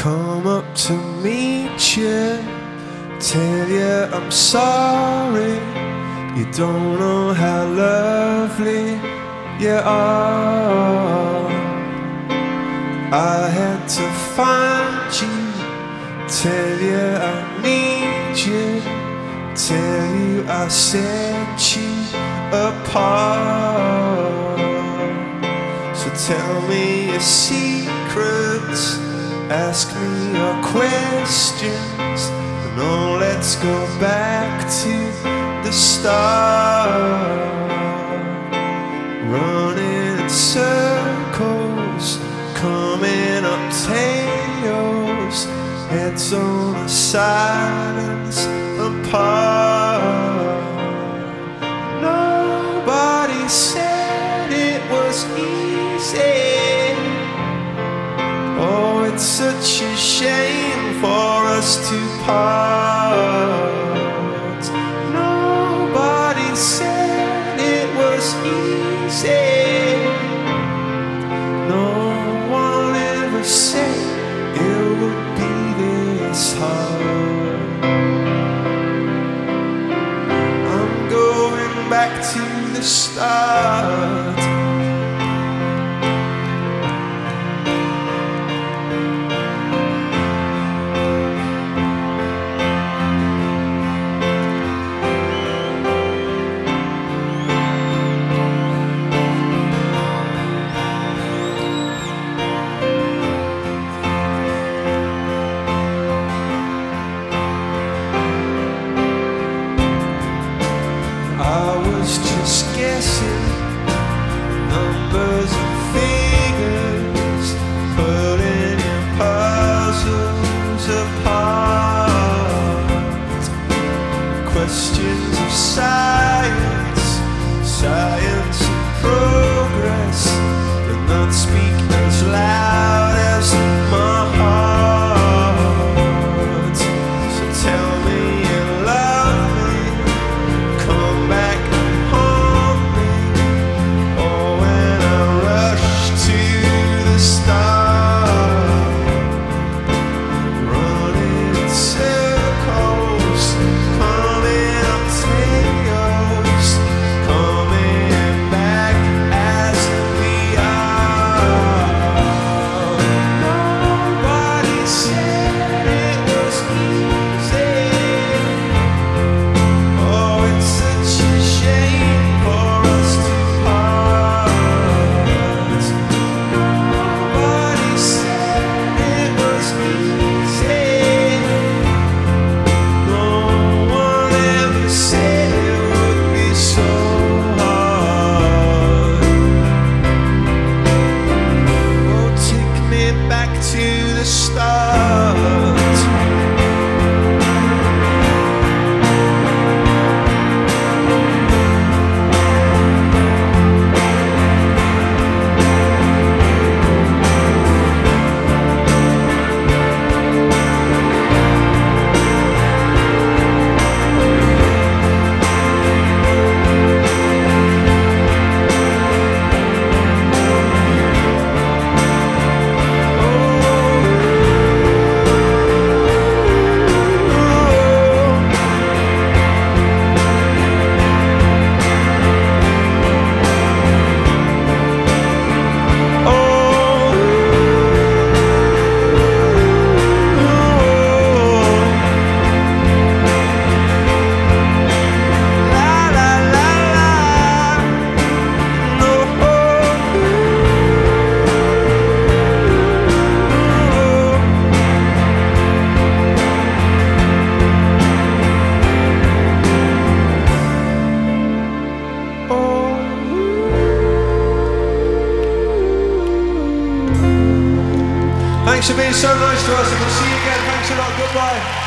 come up to meet you, tell you I'm sorry. You don't know how lovely you are. I had to find you, tell you I need you, tell you I set you apart. So tell me your secrets, ask me your questions, and oh, let's go back to the start. Running in circles, coming up tails, heads on a silence apart. Nobody said it was easy. Oh, it's such a shame for us to part. Nobody said it was easy. No one ever said it would be this hard. I'm going back to the start. Just guessing numbers and figures, putting your puzzles apart. Questions of science, science and progress, do not speak as loud as my heart. So tell me you love me, come back. Thanks for being so nice to us, and we'll see you again. Thanks a lot. Goodbye.